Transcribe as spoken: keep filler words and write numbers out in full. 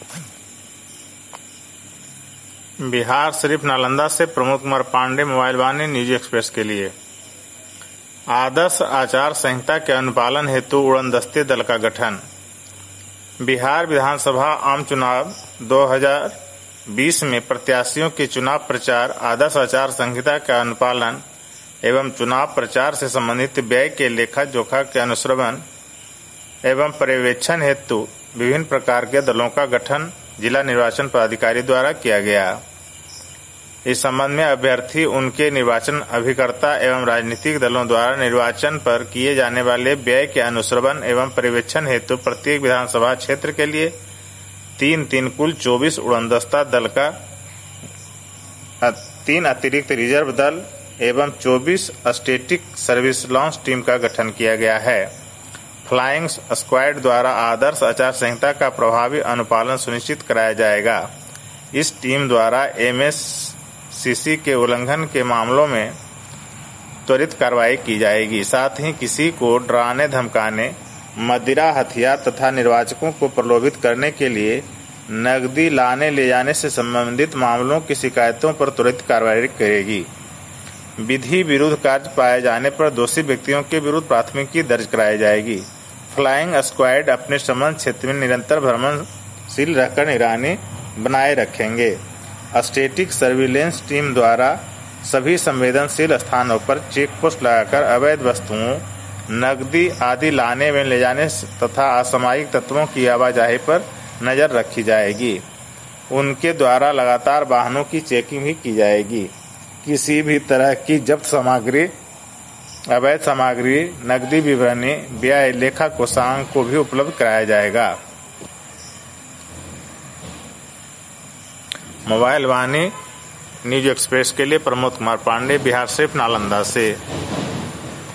बिहार शरीफ नालंदा से Pramod Kumar Pandey mobile Vani news express के लिए। आदर्श आचार संहिता के अनुपालन हेतु उड़नदस्ते दल का गठन। बिहार विधानसभा आम चुनाव दो हज़ार बीस में प्रत्याशियों के चुनाव प्रचार, आदर्श आचार संहिता का अनुपालन एवं चुनाव प्रचार से संबंधित व्यय के लेखा जोखा के अनुश्रवण एवं पर्यवेक्षण हेतु विभिन्न प्रकार के दलों का गठन जिला निर्वाचन पदाधिकारी द्वारा किया गया। इस संबंध में अभ्यर्थी, उनके निर्वाचन अभिकर्ता एवं राजनीतिक दलों द्वारा निर्वाचन पर किए जाने वाले व्यय के अनुश्रवण एवं पर्यवेक्षण हेतु प्रत्येक विधानसभा क्षेत्र के लिए तीन तीन कुल चौबीस उड़नदस्ता दल का, तीन अतिरिक्त रिजर्व दल एवं चौबीस स्टैटिक सर्विस लॉन्च टीम का गठन किया गया है। फ्लाइंग स्क्वाड द्वारा आदर्श आचार संहिता का प्रभावी अनुपालन सुनिश्चित कराया जाएगा। इस टीम द्वारा एमएससीसी के उल्लंघन के मामलों में त्वरित कार्रवाई की जाएगी। साथ ही किसी को डराने धमकाने, मदिरा, हथियार तथा निर्वाचकों को प्रलोभित करने के लिए नकदी लाने ले जाने से संबंधित मामलों की शिकायतों पर त्वरित कार्रवाई करेगी। विधि विरुद्ध कार्य पाए जाने पर दोषी व्यक्तियों के विरुद्ध प्राथमिकी दर्ज कराई जाएगी। फ्लाइंग स्क्वाड अपने संबंध क्षेत्र में निरंतर भ्रमणशील रहकर निगरानी बनाए रखेंगे। स्टैटिक सर्विलेंस टीम द्वारा सभी संवेदनशील स्थानों पर चेक पोस्ट लगाकर अवैध वस्तुओं, नकदी आदि लाने में ले जाने तथा असामाजिक तत्वों की आवाजाही पर नजर रखी जाएगी। उनके द्वारा लगातार वाहनों की चेकिंग भी की जाएगी। किसी भी तरह की जब्त सामग्री, अवैध सामग्री, नकदी विवरणी, व्यय लेखा कोषांक को भी उपलब्ध कराया जाएगा। मोबाइल वाणी न्यूज एक्सप्रेस के लिए प्रमोद कुमार पांडे, बिहार शरीफ नालंदा से।